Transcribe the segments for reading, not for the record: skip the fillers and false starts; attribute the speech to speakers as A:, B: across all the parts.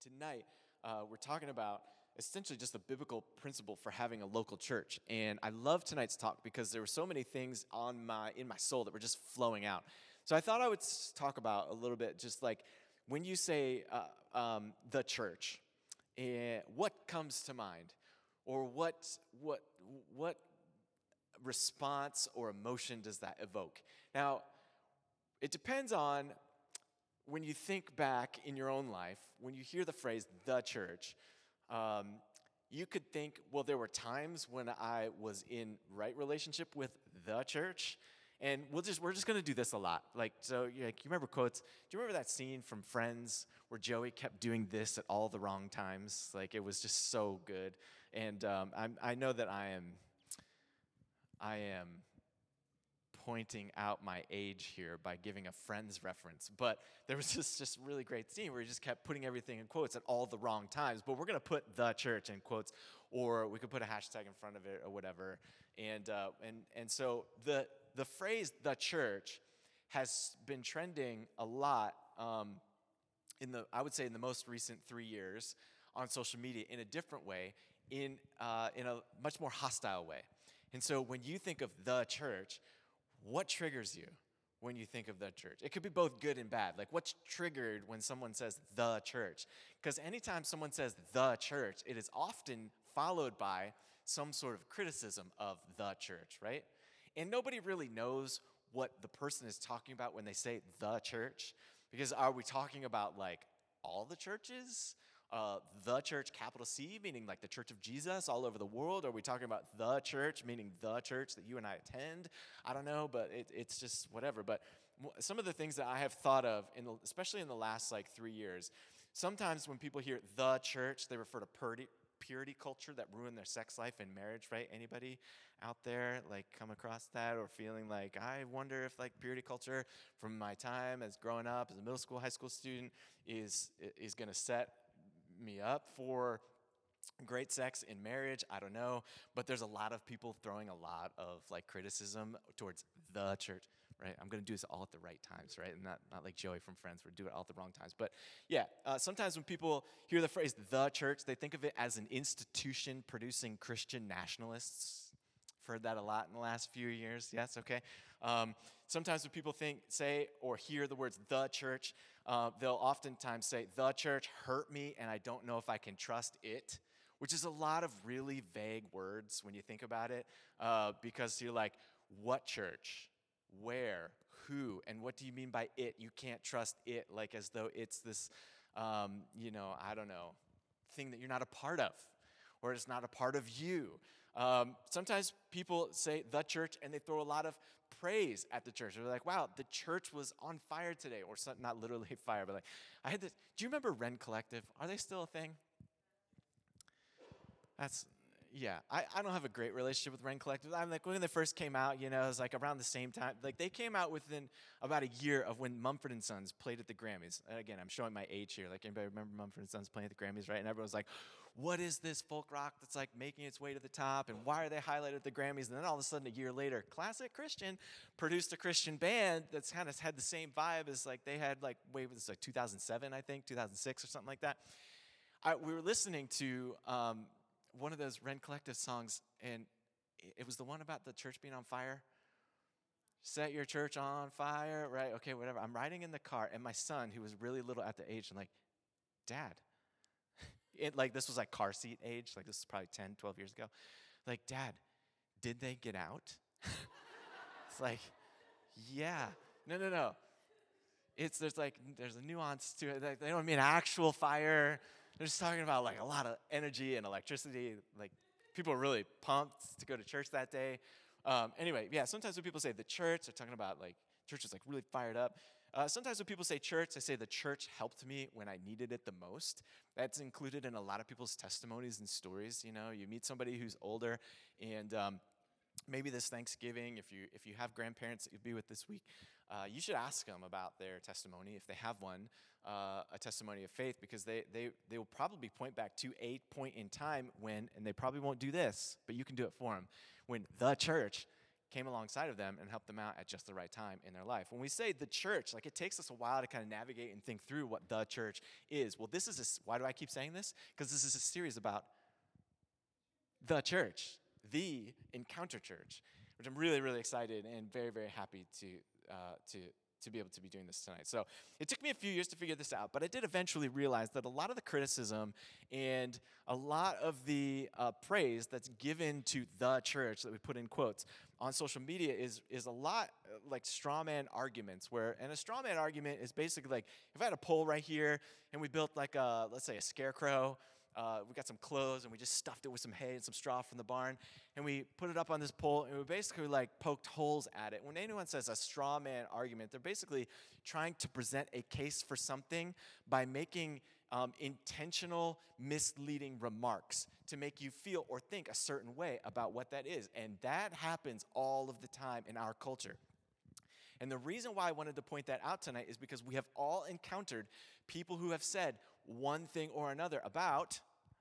A: Tonight, we're talking about essentially just a biblical principle for having a local church. And I love tonight's talk because there were so many things in my soul that were just flowing out. So I thought I would talk about a little bit just like when you say the church, what comes to mind? Or what response or emotion does that evoke? Now, it depends on when you think back in your own life, when you hear the phrase the church, you could think, well, there were times when I was in right relationship with the church, and we're just going to do this a lot. Like, so you remember quotes? Do you remember that scene from Friends where Joey kept doing this at all the wrong times? Like, it was just so good. And I know that I am pointing out my age here by giving a Friends reference, but there was just really great scene where he just kept putting everything in quotes at all the wrong times. But we're going to put the church in quotes, or we could put a hashtag in front of it or whatever. And so the phrase the church has been trending a lot I would say in the most recent 3 years on social media in a different way, in a much more hostile way. And so when you think of the church, what triggers you when you think of the church? It could be both good and bad. Like, what's triggered when someone says the church? Because anytime someone says the church, it is often followed by some sort of criticism of the church, right? And nobody really knows what the person is talking about when they say the church. Because are we talking about, like, all the churches? The church, capital C, meaning like the Church of Jesus all over the world? Are we talking about the church, meaning the church that you and I attend? I don't know, but it's just whatever. But some of the things that I have thought of, especially in the last 3 years, sometimes when people hear the church, they refer to purity culture that ruined their sex life and marriage, right? Anybody out there come across that or feeling like, I wonder if purity culture from my time as growing up as a middle school, high school student is going to set me up for great sex in marriage? I don't know, but there's a lot of people throwing a lot of criticism towards the church, right? I'm going to do this all at the right times, right? And not like Joey from Friends, we're doing it all at the wrong times. But yeah, sometimes when people hear the phrase the church, they think of it as an institution producing Christian nationalists. I've heard that a lot in the last few years. Yes, okay. Sometimes when people say or hear the words the church, they'll oftentimes say, the church hurt me and I don't know if I can trust it, which is a lot of really vague words when you think about it, because you're like, what church? Where? Who? And what do you mean by it? You can't trust it, like as though it's this, I don't know, thing that you're not a part of, or it's not a part of you. Sometimes people say the church and they throw a lot of praise at the church. They're like, wow, the church was on fire today, or something, not literally fire, but I had this. Do you remember Ren Collective? Are they still a thing? Yeah, I don't have a great relationship with Ren Collective. I'm when they first came out, it was around the same time. They came out within about a year of when Mumford & Sons played at the Grammys. And again, I'm showing my age here. Anybody remember Mumford & Sons playing at the Grammys, right? And everyone's like, what is this folk rock that's making its way to the top? And why are they highlighted at the Grammys? And then all of a sudden, a year later, Classic Christian produced a Christian band that's kind of had the same vibe as they had way was 2007, I think, 2006 or something like that. We were listening to one of those Ren Collective songs, and it was the one about the church being on fire. Set your church on fire, right? Okay, whatever. I'm riding in the car, and my son, who was really little at the age, I'm like, Dad. This was car seat age. This is probably 10, 12 years ago. Dad, did they get out? It's yeah. No. There's a nuance to it. They don't mean actual fire. They're just talking about a lot of energy and electricity. People are really pumped to go to church that day. Anyway, yeah. Sometimes when people say the church, they're talking about church is really fired up. Sometimes when people say church, they say the church helped me when I needed it the most. That's included in a lot of people's testimonies and stories. You meet somebody who's older, and maybe this Thanksgiving, if you have grandparents that you'll be with this week, you should ask them about their testimony, if they have one, a testimony of faith, because they will probably point back to a point in time when, and they probably won't do this, but you can do it for them, when the church came alongside of them and helped them out at just the right time in their life. When we say the church, like it takes us a while to kind of navigate and think through what the church is. Well, why do I keep saying this? Because this is a series about the church, the Encounter Church, which I'm really, really excited and very, very happy to be able to be doing this tonight. So it took me a few years to figure this out, but I did eventually realize that a lot of the criticism and a lot of the praise that's given to the church that we put in quotes on social media is a lot like straw man arguments and a straw man argument is basically like, if I had a pole right here and we built like let's say a scarecrow, we got some clothes and we just stuffed it with some hay and some straw from the barn, and we put it up on this pole, and we basically like poked holes at it. When anyone says a straw man argument, they're basically trying to present a case for something by making intentional, misleading remarks to make you feel or think a certain way about what that is. And that happens all of the time in our culture. And the reason why I wanted to point that out tonight is because we have all encountered people who have said one thing or another about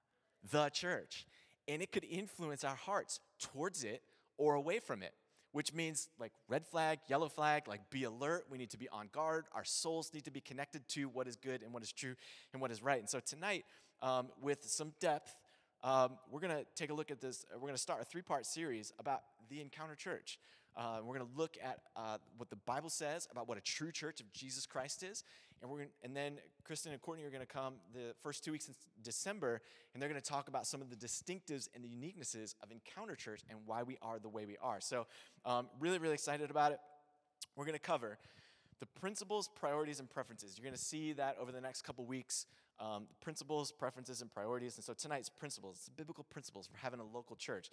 A: the church. And it could influence our hearts towards it or away from it, which means like red flag, yellow flag, like be alert. We need to be on guard. Our souls need to be connected to what is good and what is true and what is right. And so tonight, with some depth, we're going to take a look at this. We're going to start a 3-part series about the Encounter Church. We're going to look at what the Bible says about what a true church of Jesus Christ is. And then Kristen and Courtney are going to come the first 2 weeks in December, and they're going to talk about some of the distinctives and the uniquenesses of Encounter Church and why we are the way we are. So really, really excited about it. We're going to cover the principles, priorities, and preferences. You're going to see that over the next couple weeks, principles, preferences, and priorities. And so tonight's principles, it's biblical principles for having a local church.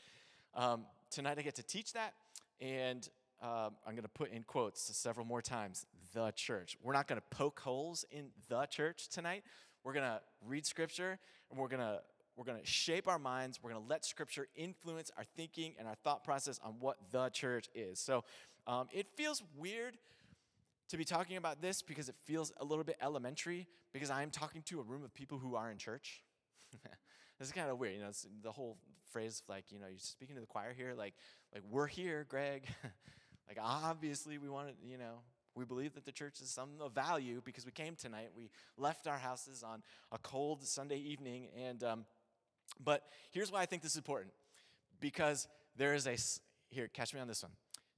A: Tonight I get to teach that, and I'm going to put in quotes several more times, the church. We're not going to poke holes in the church tonight. We're going to read Scripture, and we're going to shape our minds. We're going to let Scripture influence our thinking and our thought process on what the church is. So it feels weird to be talking about this because it feels a little bit elementary because I'm talking to a room of people who are in church. This is kind of weird, it's the whole phrase, like, you're speaking to the choir here, like we're here, Greg. Like, obviously, we want to, we believe that the church is something of value because we came tonight. We left our houses on a cold Sunday evening, and but here's why I think this is important. Because there is here, catch me on this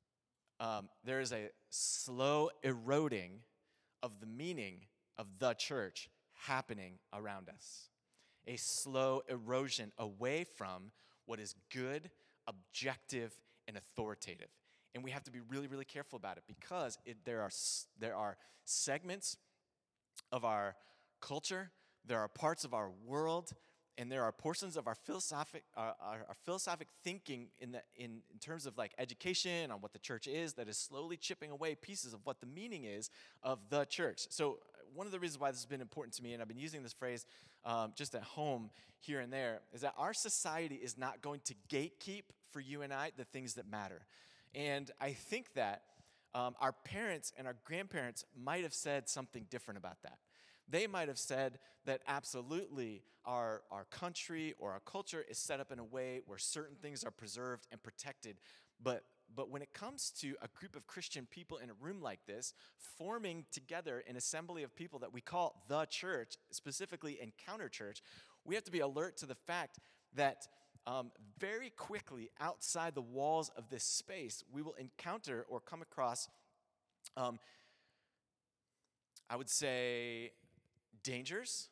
A: one. There is a slow eroding of the meaning of the church happening around us. A slow erosion away from what is good, objective, and authoritative. And we have to be really, really careful about it because there are segments of our culture, there are parts of our world, and there are portions of our philosophic thinking in terms of like education on what the church is that is slowly chipping away pieces of what the meaning is of the church. So one of the reasons why this has been important to me, and I've been using this phrase just at home here and there, is that our society is not going to gatekeep for you and I the things that matter. And I think that our parents and our grandparents might have said something different about that. They might have said that absolutely our country or our culture is set up in a way where certain things are preserved and protected. But when it comes to a group of Christian people in a room like this, forming together an assembly of people that we call the church, specifically Encounter Church, we have to be alert to the fact that very quickly outside the walls of this space, we will encounter or come across, I would say, dangers,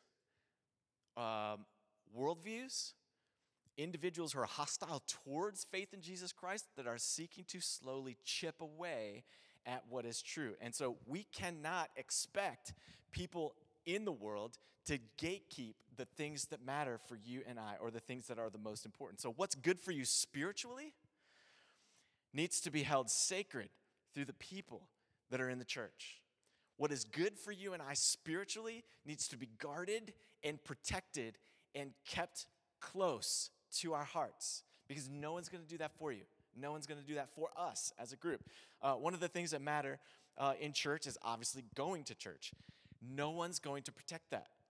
A: worldviews, individuals who are hostile towards faith in Jesus Christ that are seeking to slowly chip away at what is true. And so we cannot expect people in the world to gatekeep the things that matter for you and I, or the things that are the most important. So what's good for you spiritually needs to be held sacred through the people that are in the church. What is good for you and I spiritually needs to be guarded and protected and kept close to our hearts, because no one's going to do that for you. No one's going to do that for us as a group. One of the things that matter in church is obviously going to church. No one's going to protect that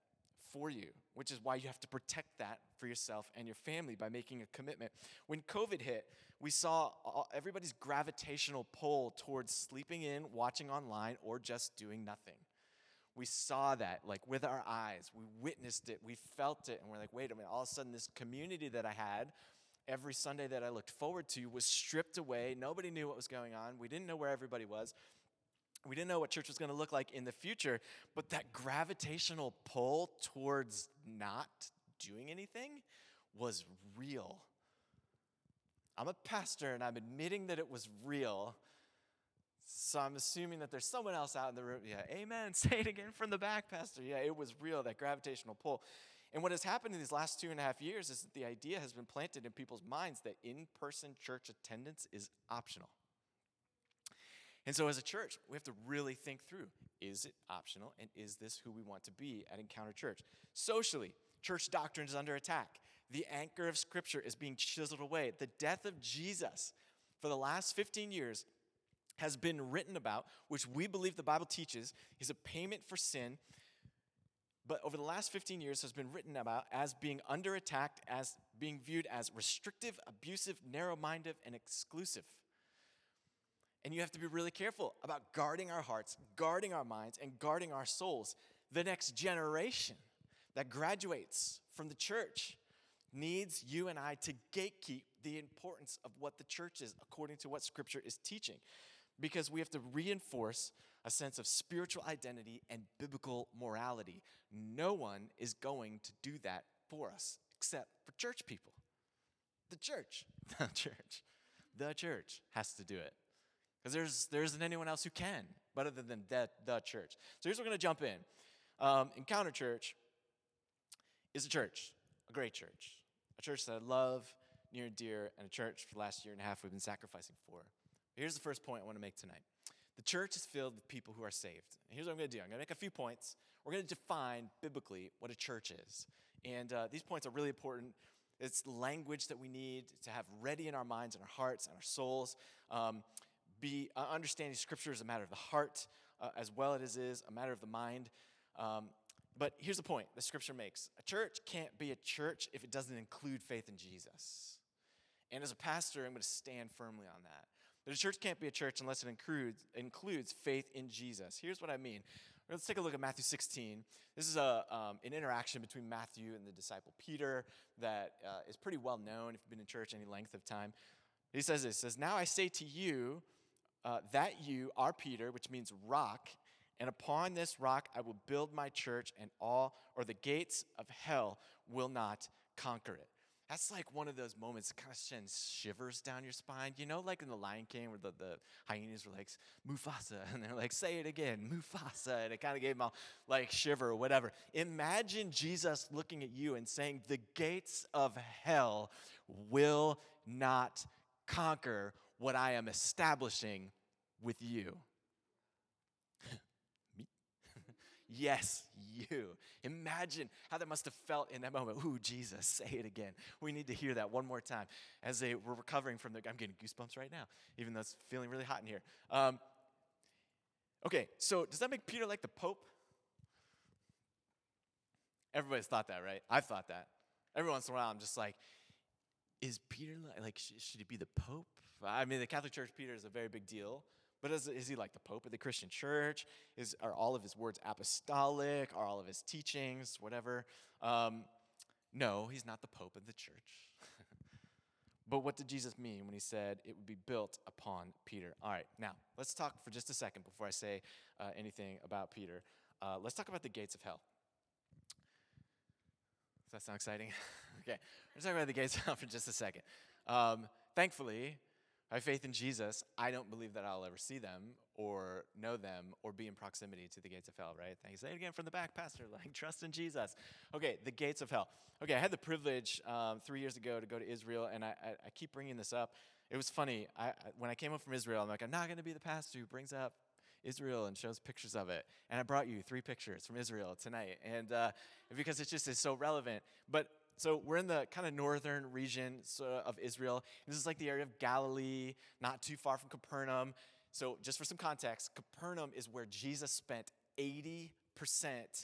A: for you, which is why you have to protect that for yourself and your family by making a commitment. When COVID hit, we saw everybody's gravitational pull towards sleeping in, watching online, or just doing nothing. We saw that like with our eyes. We witnessed it. We felt it. And we're like, wait a minute. All of a sudden, this community that I had every Sunday that I looked forward to was stripped away. Nobody knew what was going on. We didn't know where everybody was. We didn't know what church was going to look like in the future. But that gravitational pull towards not doing anything was real. I'm a pastor, and I'm admitting that it was real. So I'm assuming that there's someone else out in the room. Yeah, amen. Say it again from the back, Pastor. Yeah, it was real, that gravitational pull. And what has happened in these last 2.5 years is that the idea has been planted in people's minds that in-person church attendance is optional. And so as a church, we have to really think through, is it optional, and is this who we want to be at Encounter Church? Socially, church doctrine is under attack. The anchor of Scripture is being chiseled away. The death of Jesus for the last 15 years has been written about, which we believe the Bible teaches is a payment for sin, but over the last 15 years has been written about as being under attack, as being viewed as restrictive, abusive, narrow-minded, and exclusive. And you have to be really careful about guarding our hearts, guarding our minds, and guarding our souls. The next generation that graduates from the church needs you and I to gatekeep the importance of what the church is according to what Scripture is teaching. Because we have to reinforce a sense of spiritual identity and biblical morality. No one is going to do that for us except for church people. The church has to do it. Because there isn't anyone else who can, but other than the church. So here's where we're going to jump in. Encounter Church is a church, a great church, a church that I love, near and dear, and a church for the last 1.5 years we've been sacrificing for. Here's the first point I want to make tonight. The church is filled with people who are saved. And here's what I'm going to do. I'm going to make a few points. We're going to define biblically what a church is. And these points are really important. It's language that we need to have ready in our minds and our hearts and our souls. Understanding Scripture is a matter of the heart as well as it is a matter of the mind. But here's the point the Scripture makes. A church can't be a church if it doesn't include faith in Jesus. And as a pastor, I'm going to stand firmly on that. But a church can't be a church unless it includes faith in Jesus. Here's what I mean. Let's take a look at Matthew 16. This is an interaction between Matthew and the disciple Peter that is pretty well known if you've been in church any length of time. He says this, now I say to you that you are Peter, which means rock, and upon this rock I will build my church, and the gates of hell will not conquer it. That's like one of those moments that kind of sends shivers down your spine. You know, like in The Lion King where the hyenas were like, Mufasa, and they're like, say it again, Mufasa, and it kind of gave them a like shiver or whatever. Imagine Jesus looking at you and saying, the gates of hell will not conquer what I am establishing with you. Me? Yes, you. Imagine how that must have felt in that moment. Ooh, Jesus, say it again. We need to hear that one more time as they were recovering from I'm getting goosebumps right now, even though it's feeling really hot in here. Okay, so does that make Peter like the Pope? Everybody's thought that, right? I've thought that. Every once in a while, I'm just like, is Peter like should he be the Pope? I mean, the Catholic Church, Peter is a very big deal. But is he like the Pope of the Christian church? Are all of his words apostolic? Are all of his teachings, whatever? No, he's not the Pope of the church. But what did Jesus mean when he said it would be built upon Peter? All right, now, let's talk for just a second before I say anything about Peter. Let's talk about the gates of hell. Does that sound exciting? Okay, let's talk about the gates of hell for just a second. Thankfully, by faith in Jesus, I don't believe that I'll ever see them or know them or be in proximity to the gates of hell, right? Thank you. Say it again from the back, Pastor, like trust in Jesus. Okay, the gates of hell. Okay, I had the privilege 3 years ago to go to Israel, and I keep bringing this up. It was funny. When I came home from Israel, I'm like, I'm not going to be the pastor who brings up Israel and shows pictures of it. And I brought you 3 pictures from Israel tonight, and because it just is so relevant. But so we're in the kind of northern region of Israel. This is like the area of Galilee, not too far from Capernaum. So just for some context, Capernaum is where Jesus spent 80%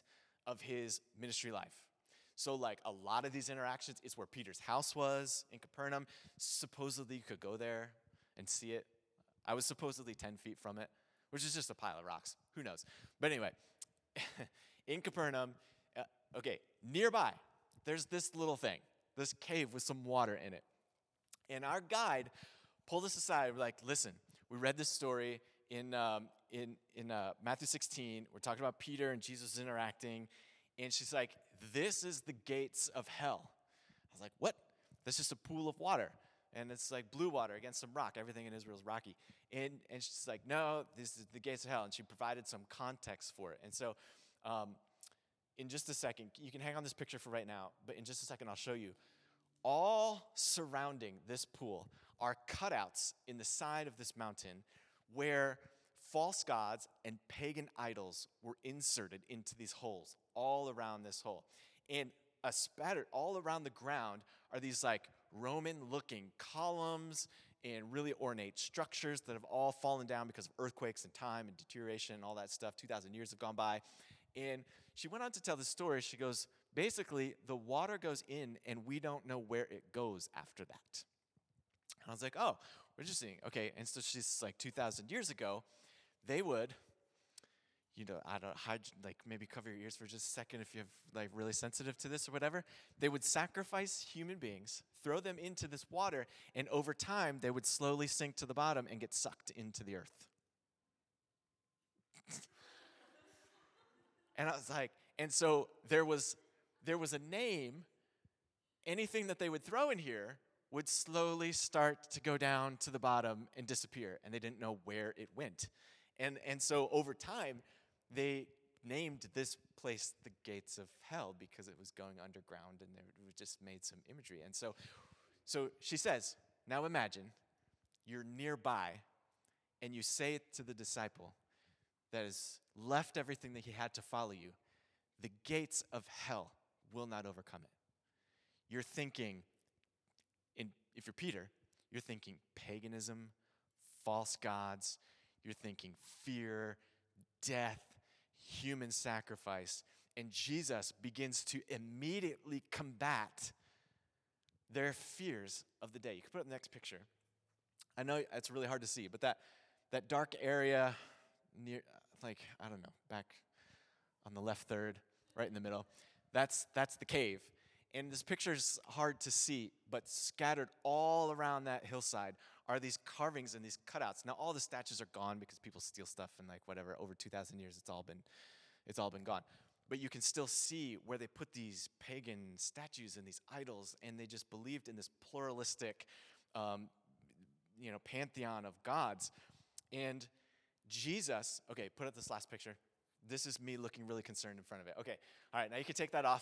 A: of his ministry life. So like a lot of these interactions is where Peter's house was in Capernaum. Supposedly you could go there and see it. I was supposedly 10 feet from it, which is just a pile of rocks. Who knows? But anyway, in Capernaum, nearby, there's this little thing, this cave with some water in it. And our guide pulled us aside. We're like, listen, we read this story in Matthew 16. We're talking about Peter and Jesus interacting. And she's like, this is the gates of hell. I was like, what? That's just a pool of water. And it's like blue water against some rock. Everything in Israel is rocky. And she's like, no, this is the gates of hell. And she provided some context for it. And so in just a second, you can hang on this picture for right now, but in just a second, I'll show you. All surrounding this pool are cutouts in the side of this mountain where false gods and pagan idols were inserted into these holes all around this hole. And spattered all around the ground are these like Roman-looking columns and really ornate structures that have all fallen down because of earthquakes and time and deterioration and all that stuff. 2,000 years have gone by. And she went on to tell the story. She goes, basically, the water goes in and we don't know where it goes after that. And I was like, oh, interesting. Okay, and so she's like 2,000 years ago, they would, maybe cover your ears for just a second if you're like really sensitive to this or whatever. They would sacrifice human beings, throw them into this water, and over time, they would slowly sink to the bottom and get sucked into the earth. And I was like, and so there was a name. Anything that they would throw in here would slowly start to go down to the bottom and disappear, and they didn't know where it went. And so over time, they named this place the gates of hell because it was going underground, and it just made some imagery. And so she says, now imagine you're nearby, and you say it to the disciple that has left everything that he had to follow you. The gates of hell will not overcome it. You're thinking, if you're Peter, you're thinking paganism, false gods. You're thinking fear, death, human sacrifice. And Jesus begins to immediately combat their fears of the day. You can put up the next picture. I know it's really hard to see, but that dark area near, back on the left third, right in the middle, that's the cave. And this picture's hard to see, but scattered all around that hillside are these carvings and these cutouts. Now, all the statues are gone because people steal stuff and over 2,000 years, it's all been gone. But you can still see where they put these pagan statues and these idols, and they just believed in this pluralistic, pantheon of gods. And Jesus, okay, put up this last picture. This is me looking really concerned in front of it. Okay, all right, now you can take that off.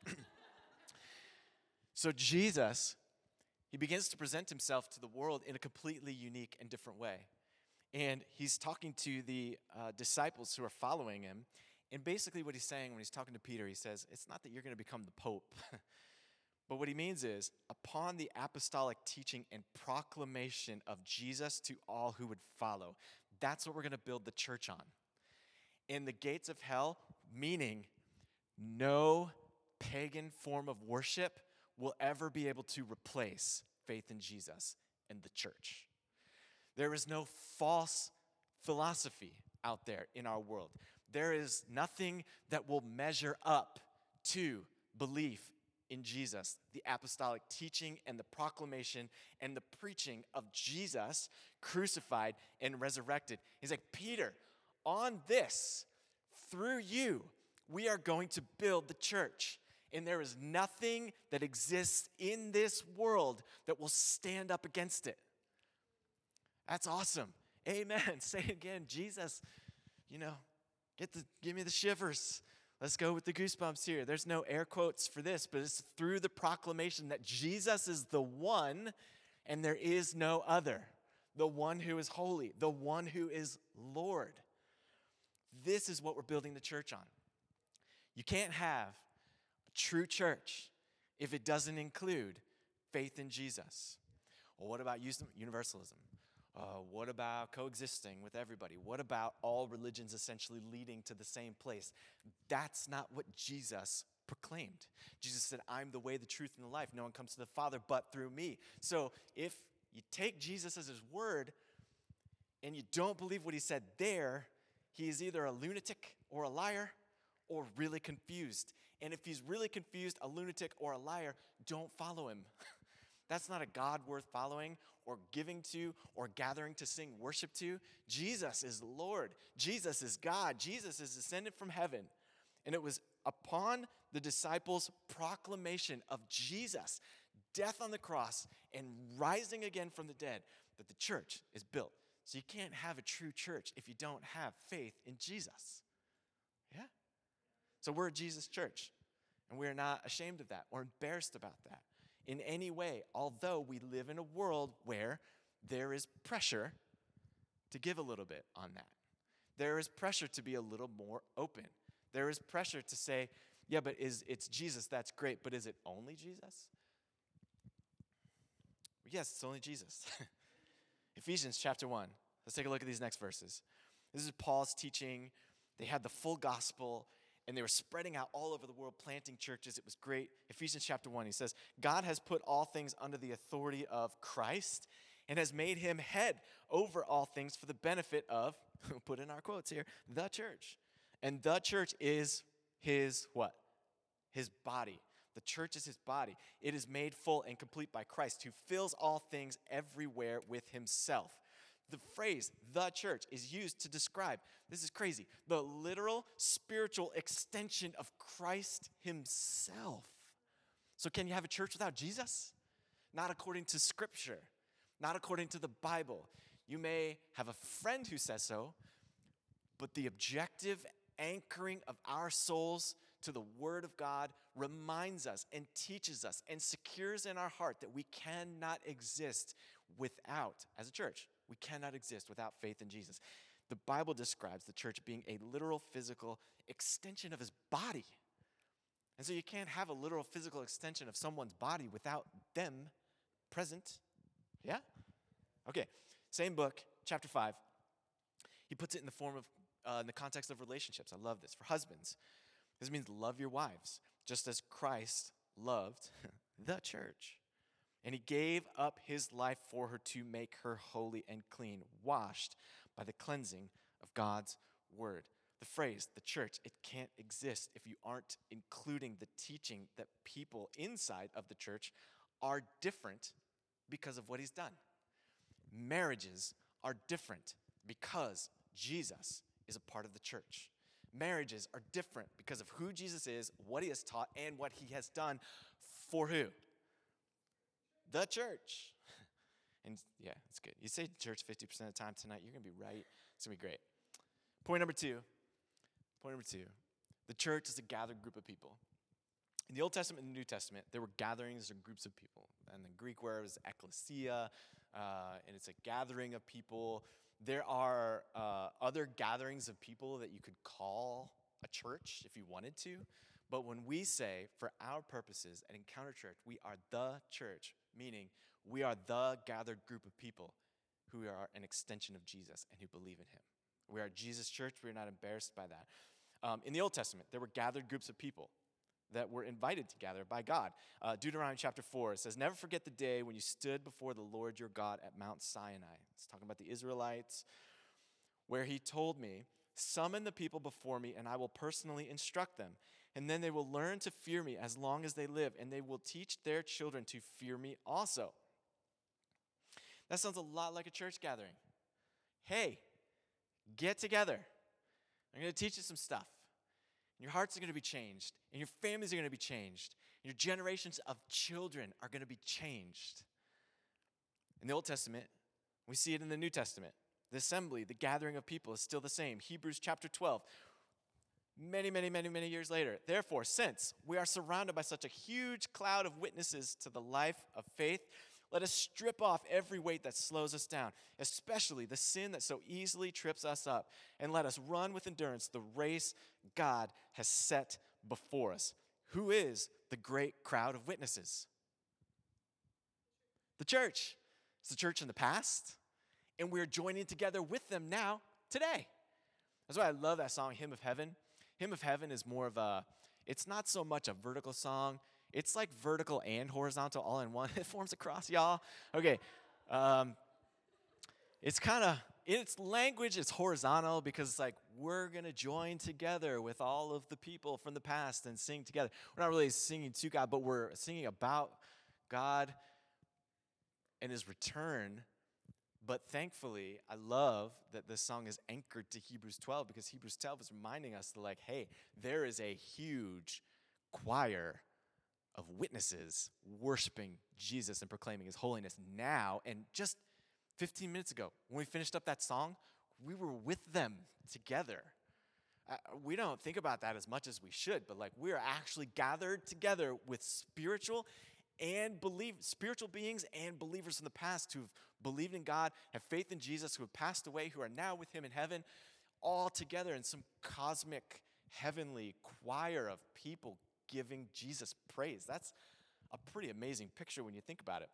A: So Jesus, he begins to present himself to the world in a completely unique and different way. And he's talking to the disciples who are following him. And basically what he's saying when he's talking to Peter, he says, it's not that you're going to become the Pope. But what he means is, upon the apostolic teaching and proclamation of Jesus to all who would follow, that's what we're going to build the church on. In the gates of hell, meaning no pagan form of worship will ever be able to replace faith in Jesus and the church. There is no false philosophy out there in our world. There is nothing that will measure up to belief in Jesus, the apostolic teaching and the proclamation and the preaching of Jesus crucified and resurrected. He's like, Peter, on this, through you, we are going to build the church. And there is nothing that exists in this world that will stand up against it. That's awesome. Amen. Say it again. Jesus, give me the shivers. Let's go with the goosebumps here. There's no air quotes for this, but it's through the proclamation that Jesus is the one and there is no other. The one who is holy, the one who is Lord. This is what we're building the church on. You can't have a true church if it doesn't include faith in Jesus. Well, what about universalism? What about coexisting with everybody? What about all religions essentially leading to the same place? That's not what Jesus proclaimed. Jesus said, I'm the way, the truth, and the life. No one comes to the Father but through me. So if you take Jesus as his word and you don't believe what he said there, he is either a lunatic or a liar or really confused. And if he's really confused, a lunatic or a liar, don't follow him. That's not a God worth following or giving to or gathering to sing worship to. Jesus is Lord. Jesus is God. Jesus is descended from heaven. And it was upon the disciples' proclamation of Jesus, death on the cross, and rising again from the dead, that the church is built. So you can't have a true church if you don't have faith in Jesus. Yeah? So we're a Jesus church, and we're not ashamed of that or embarrassed about that in any way, although we live in a world where there is pressure to give a little bit on that. There is pressure to be a little more open. There is pressure to say, yeah, but it's Jesus, that's great, but is it only Jesus? Yes, it's only Jesus. Ephesians chapter 1. Let's take a look at these next verses. This is Paul's teaching. They had the full gospel, and they were spreading out all over the world, planting churches. It was great. Ephesians chapter 1, he says, God has put all things under the authority of Christ and has made him head over all things for the benefit of, put in our quotes here, the church. And the church is his what? His body. The church is his body. It is made full and complete by Christ, who fills all things everywhere with himself. The phrase, the church, is used to describe, this is crazy, the literal spiritual extension of Christ himself. So can you have a church without Jesus? Not according to Scripture, not according to the Bible. You may have a friend who says so, but the objective anchoring of our souls to the Word of God reminds us and teaches us and secures in our heart that we cannot exist without, as a church, we cannot exist without faith in Jesus. The Bible describes the church being a literal physical extension of his body. And so you can't have a literal physical extension of someone's body without them present. Yeah? Okay, same book, chapter 5. He puts it in the form of, in the context of relationships. I love this. For husbands, this means love your wives, just as Christ loved the church. And he gave up his life for her to make her holy and clean, washed by the cleansing of God's word. The phrase, the church, it can't exist if you aren't including the teaching that people inside of the church are different because of what he's done. Marriages are different because Jesus is a part of the church. Marriages are different because of who Jesus is, what he has taught, and what he has done for who? The church. And yeah, it's good. You say church 50% of the time tonight, you're going to be right. It's going to be great. Point number two. The church is a gathered group of people. In the Old Testament and the New Testament, there were gatherings or groups of people. And the Greek word is ekklesia, and it's a gathering of people. There are other gatherings of people that you could call a church if you wanted to. But when we say, for our purposes at Encounter Church, we are the church, meaning we are the gathered group of people who are an extension of Jesus and who believe in him. We are Jesus Church. We are not embarrassed by that. In the Old Testament, there were gathered groups of people that were invited to gather by God. Deuteronomy chapter 4, it says, never forget the day when you stood before the Lord your God at Mount Sinai. It's talking about the Israelites, where he told me, summon the people before me, and I will personally instruct them. And then they will learn to fear me as long as they live, and they will teach their children to fear me also. That sounds a lot like a church gathering. Hey, get together. I'm going to teach you some stuff. And your hearts are going to be changed, and your families are going to be changed, and your generations of children are going to be changed. In the Old Testament, we see it in the New Testament. The assembly, the gathering of people is still the same. Hebrews chapter 12. Many years later. Therefore, since we are surrounded by such a huge cloud of witnesses to the life of faith, let us strip off every weight that slows us down, especially the sin that so easily trips us up, and let us run with endurance the race God has set before us. Who is the great crowd of witnesses? The church. It's the church in the past, and we're joining together with them now, today. That's why I love that song, Hymn of Heaven. Hymn of Heaven is more of it's not so much a vertical song. It's like vertical and horizontal all in one. It forms a cross, y'all. Okay. Its language is horizontal because it's like we're going to join together with all of the people from the past and sing together. We're not really singing to God, but we're singing about God and his return. But thankfully, I love that this song is anchored to Hebrews 12 because Hebrews 12 is reminding us that, like, hey, there is a huge choir of witnesses worshiping Jesus and proclaiming his holiness now. And just 15 minutes ago, when we finished up that song, we were with them together. We don't think about that as much as we should, but like we're actually gathered together with spiritual beings and believers in the past who've believed in God, have faith in Jesus, who have passed away, who are now with him in heaven, all together in some cosmic, heavenly choir of people giving Jesus praise. That's a pretty amazing picture when you think about it.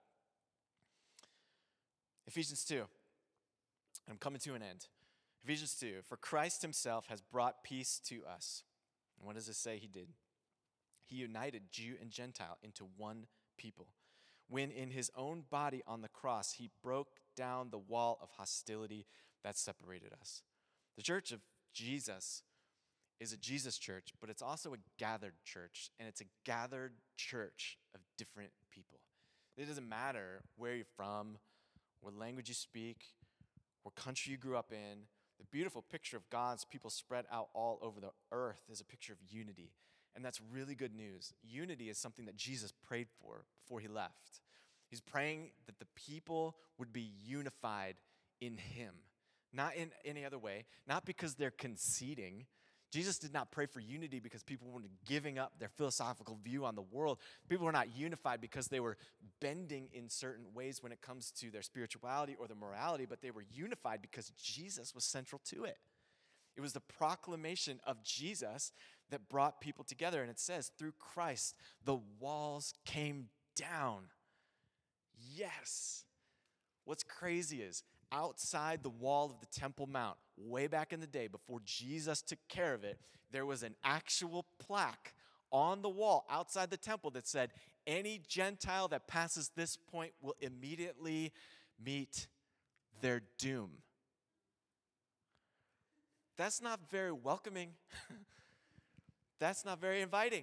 A: Ephesians 2, and I'm coming to an end. Ephesians 2, for Christ himself has brought peace to us. And what does it say he did? He united Jew and Gentile into one people. When in his own body on the cross, he broke down the wall of hostility that separated us. The church of Jesus is a Jesus church, but it's also a gathered church, and it's a gathered church of different people. It doesn't matter where you're from, what language you speak, what country you grew up in. The beautiful picture of God's people spread out all over the earth is a picture of unity. And that's really good news. Unity is something that Jesus prayed for before he left. He's praying that the people would be unified in him, not in any other way, not because they're conceding. Jesus did not pray for unity because people were giving up their philosophical view on the world. People were not unified because they were bending in certain ways when it comes to their spirituality or their morality, but they were unified because Jesus was central to it. It was the proclamation of Jesus that brought people together. And it says, through Christ, the walls came down. Yes. What's crazy is, outside the wall of the Temple Mount, way back in the day, before Jesus took care of it, there was an actual plaque on the wall outside the temple that said, any Gentile that passes this point will immediately meet their doom. That's not very welcoming. That's not very inviting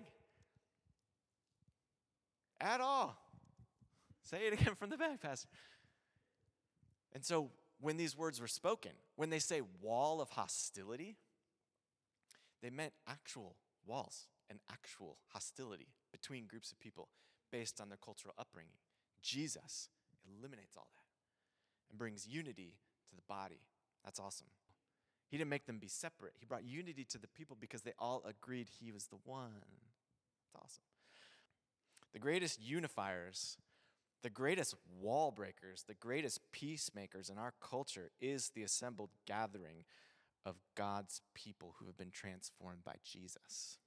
A: at all. Say it again from the back, Pastor. And so when these words were spoken, when they say wall of hostility, they meant actual walls and actual hostility between groups of people based on their cultural upbringing. Jesus eliminates all that and brings unity to the body. That's awesome. He didn't make them be separate. He brought unity to the people because they all agreed he was the one. That's awesome. The greatest unifiers, the greatest wall breakers, the greatest peacemakers in our culture is the assembled gathering of God's people who have been transformed by Jesus.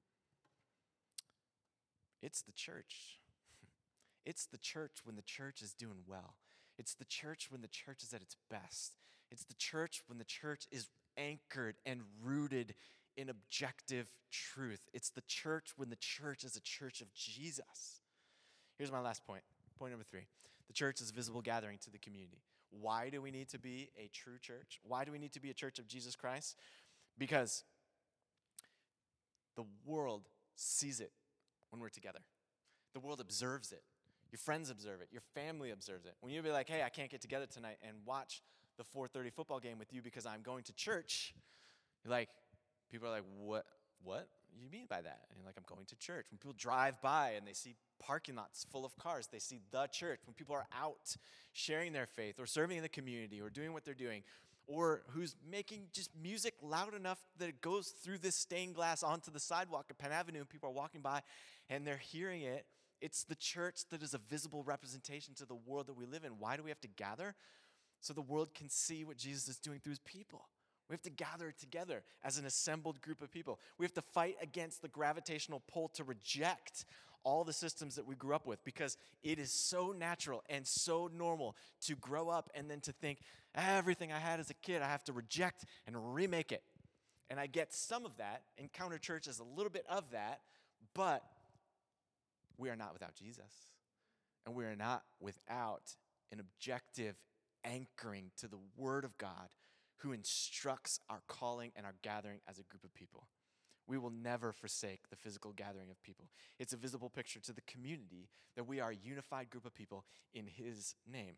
A: It's the church. It's the church when the church is doing well. It's the church when the church is at its best. It's the church when the church is anchored and rooted in objective truth. It's the church when the church is a church of Jesus. Here's my last point. Point number 3. The church is a visible gathering to the community. Why do we need to be a true church? Why do we need to be a church of Jesus Christ? Because the world sees it when we're together. The world observes it. Your friends observe it. Your family observes it. When you be like, hey, I can't get together tonight and watch the 4:30 football game with you because I'm going to church, you're like, people are like, what do you mean by that? And you're like, I'm going to church. When people drive by and they see parking lots full of cars, they see the church. When people are out sharing their faith or serving in the community or doing what they're doing, or who's making just music loud enough that it goes through this stained glass onto the sidewalk at Penn Avenue and people are walking by and they're hearing it, it's the church that is a visible representation to the world that we live in. Why do we have to gather? So the world can see what Jesus is doing through his people. We have to gather together as an assembled group of people. We have to fight against the gravitational pull to reject all the systems that we grew up with, because it is so natural and so normal to grow up and then to think, everything I had as a kid, I have to reject and remake it. And I get some of that. Encounter Church is a little bit of that, but we are not without Jesus. And we are not without an objective anchoring to the Word of God, who instructs our calling and our gathering as a group of people. We will never forsake the physical gathering of people. It's a visible picture to the community that we are a unified group of people in His name.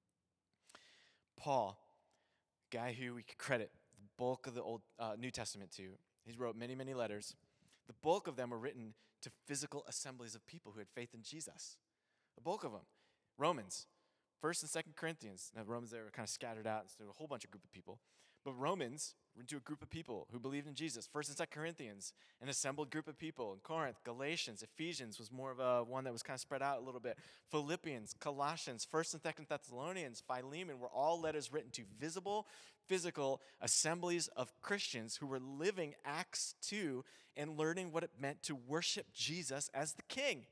A: Paul, guy who we could credit the bulk of the New Testament to, he wrote many, many letters. The bulk of them were written to physical assemblies of people who had faith in Jesus. The bulk of them. Romans, 1st and 2nd Corinthians. Now, Romans, they were kind of scattered out into a whole bunch of group of people. But Romans went to a group of people who believed in Jesus. 1st and 2nd Corinthians, an assembled group of people. In Corinth, Galatians, Ephesians was more of a one that was kind of spread out a little bit. Philippians, Colossians, 1st and 2nd Thessalonians, Philemon were all letters written to visible, physical assemblies of Christians who were living Acts 2 and learning what it meant to worship Jesus as the King.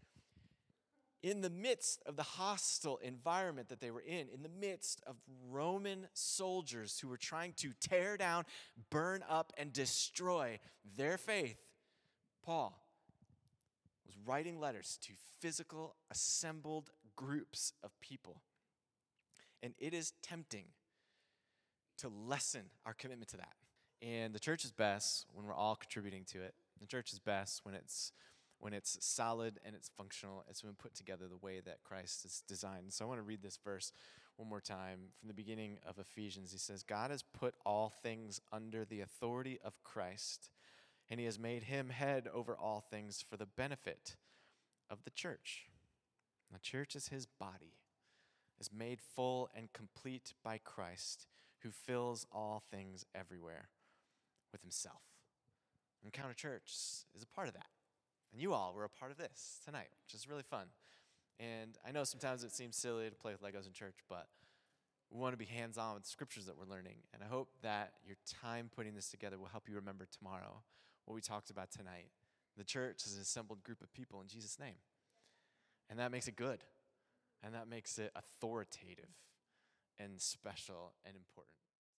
A: In the midst of the hostile environment that they were in the midst of Roman soldiers who were trying to tear down, burn up, and destroy their faith, Paul was writing letters to physical, assembled groups of people. And it is tempting to lessen our commitment to that. And the church is best when we're all contributing to it. The church is best when it's solid and it's functional. It's been put together the way that Christ is designed. So I want to read this verse one more time from the beginning of Ephesians. He says, God has put all things under the authority of Christ, and He has made Him head over all things for the benefit of the church. The church is His body, is made full and complete by Christ, who fills all things everywhere with Himself. Encounter Church is a part of that. And you all were a part of this tonight, which is really fun. And I know sometimes it seems silly to play with Legos in church, but we want to be hands-on with the scriptures that we're learning. And I hope that your time putting this together will help you remember tomorrow what we talked about tonight. The church is an assembled group of people in Jesus' name. And that makes it good. And that makes it authoritative and special and important.